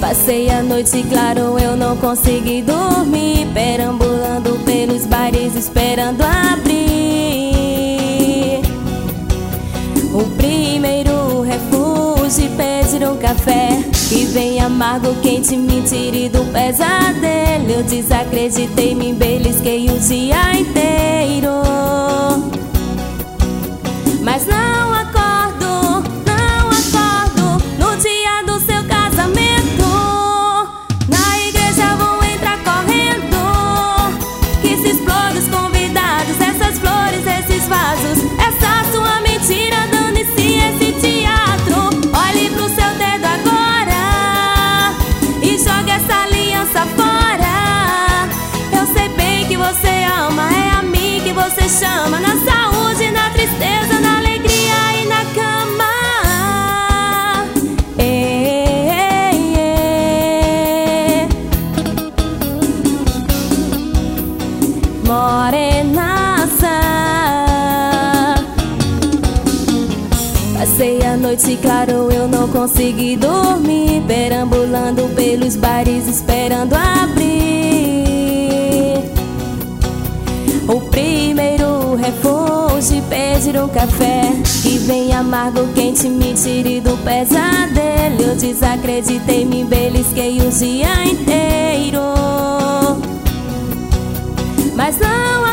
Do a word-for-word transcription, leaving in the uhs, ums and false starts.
Passei a noite, claro, eu não consegui dormir, perambulando pelos bares esperando abrir. O primeiro refúgio, pedir um café que vem amargo, quente, me tire do pesadelo. Eu desacreditei, me belisquei o dia inteiro, mas não acordo, não acordo no dia do seu casamento. Na igreja vão entrar correndo, que se explode os convidados, essas flores, esses vasos, essa sua mentira, dane-se esse teatro. Olhe pro seu dedo agora e jogue essa aliança fora. Eu sei bem que você ama, é a mim que você chama, na saúde, na tristeza, na alegria e na cama. Ei, ei, ei. Morenaça. Passei a noite, claro, eu não consegui dormir, perambulando pelos bares esperando abrir. O primeiro refúgio, pedir um café que vem amargo, quente, me tire do pesadelo. Eu desacreditei, me belisquei o dia inteiro, mas não